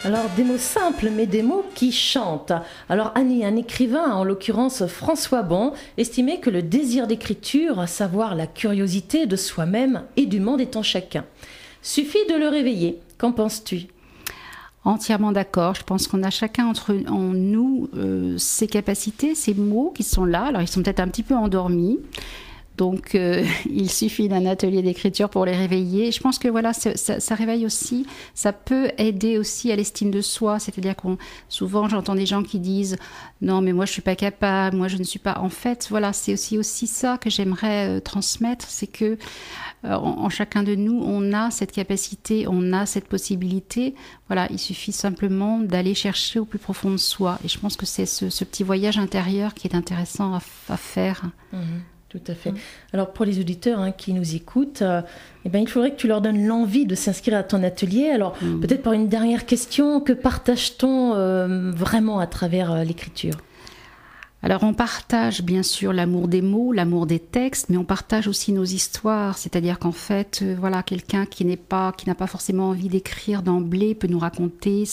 Alors, des mots simples, mais des mots qui chantent. Alors, Annie, un écrivain, en l'occurrence François Bon, estimait que le désir d'écriture, à savoir la curiosité de soi-même et du monde, est en chacun. Suffit de le réveiller. Qu'en penses-tu ? Entièrement d'accord. Je pense qu'on a chacun en nous ces capacités, ces mots qui sont là. Alors, ils sont peut-être un petit peu endormis. Donc, il suffit d'un atelier d'écriture pour les réveiller. Je pense que voilà, ça réveille aussi, ça peut aider aussi à l'estime de soi. C'est-à-dire souvent, j'entends des gens qui disent « Non, mais moi, je suis pas capable, moi, je ne suis pas… » En fait, voilà, c'est aussi ça que j'aimerais transmettre, c'est que en chacun de nous, on a cette capacité, on a cette possibilité. Voilà, il suffit simplement d'aller chercher au plus profond de soi. Et je pense que c'est ce petit voyage intérieur qui est intéressant à faire. Tout à fait. Alors pour les auditeurs qui nous écoutent, il faudrait que tu leur donnes l'envie de s'inscrire à ton atelier. Alors peut-être par une dernière question, que partage-t-on vraiment à travers l'écriture ? Alors on partage bien sûr l'amour des mots, l'amour des textes, mais on partage aussi nos histoires. C'est-à-dire qu'en fait, voilà, quelqu'un qui n'a pas forcément envie d'écrire d'emblée peut nous raconter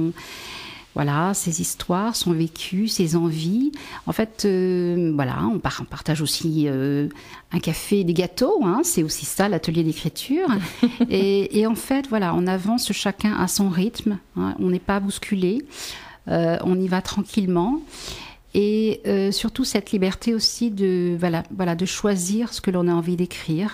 ses histoires, son vécu, ses envies. En fait, on partage aussi un café et des gâteaux. C'est aussi ça, l'atelier d'écriture. et en fait, voilà, on avance chacun à son rythme. On n'est pas bousculé. On y va tranquillement. Et surtout cette liberté aussi de choisir ce que l'on a envie d'écrire.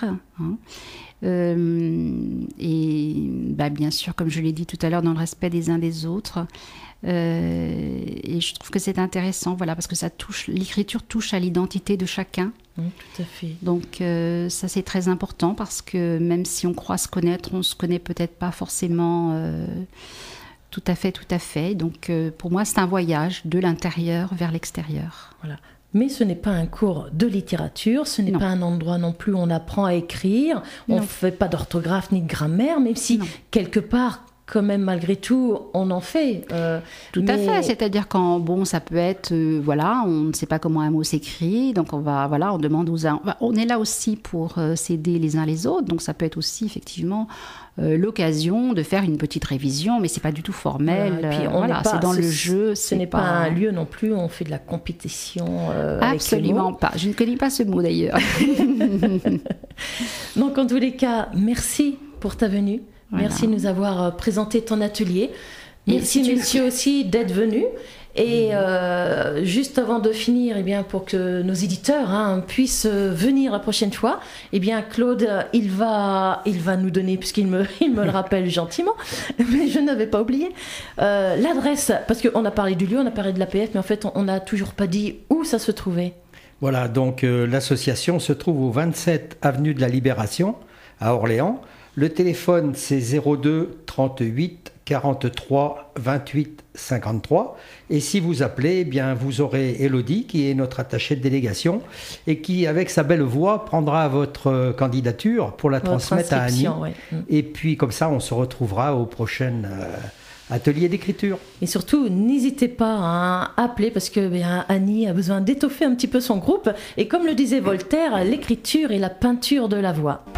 Et bien sûr, comme je l'ai dit tout à l'heure, dans le respect des uns des autres. Et je trouve que c'est intéressant, parce que l'écriture touche à l'identité de chacun. Tout à fait. Donc ça c'est très important parce que même si on croit se connaître, on se connaît peut-être pas forcément tout à fait. Donc pour moi c'est un voyage de l'intérieur vers l'extérieur. Voilà. Mais ce n'est pas un cours de littérature, ce n'est pas un endroit non plus où on apprend à écrire, on ne fait pas d'orthographe ni de grammaire, même si quelque part, quand même, malgré tout, on en fait. Tout à fait, c'est-à-dire ça peut être, on ne sait pas comment un mot s'écrit, donc on demande aux uns. On est là aussi pour s'aider les uns les autres, donc ça peut être aussi effectivement l'occasion de faire une petite révision, mais c'est pas du tout formel. Et puis c'est dans le jeu. Ce n'est pas un lieu non plus où on fait de la compétition. Absolument pas. Je ne connais pas ce mot d'ailleurs. Donc en tous les cas, merci pour ta venue. Voilà. Merci de nous avoir présenté ton atelier. Merci monsieur aussi d'être venu. Et juste avant de finir, pour que nos éditeurs puissent venir la prochaine fois, Claude, il va nous donner, puisqu'il me le rappelle gentiment, mais je n'avais pas oublié, l'adresse, parce qu'on a parlé du lieu, on a parlé de l'APF, mais en fait, on n'a toujours pas dit où ça se trouvait. Voilà, donc l'association se trouve au 27 avenue de la Libération, à Orléans. Le téléphone, c'est 02 38 43 28 53. Et si vous appelez, vous aurez Élodie, qui est notre attachée de délégation, et qui, avec sa belle voix, prendra votre candidature pour la transmettre à Annie. Ouais. Et puis, comme ça, on se retrouvera au prochain atelier d'écriture. Et surtout, n'hésitez pas à appeler, parce que Annie a besoin d'étoffer un petit peu son groupe. Et comme le disait Voltaire, l'écriture est la peinture de la voix.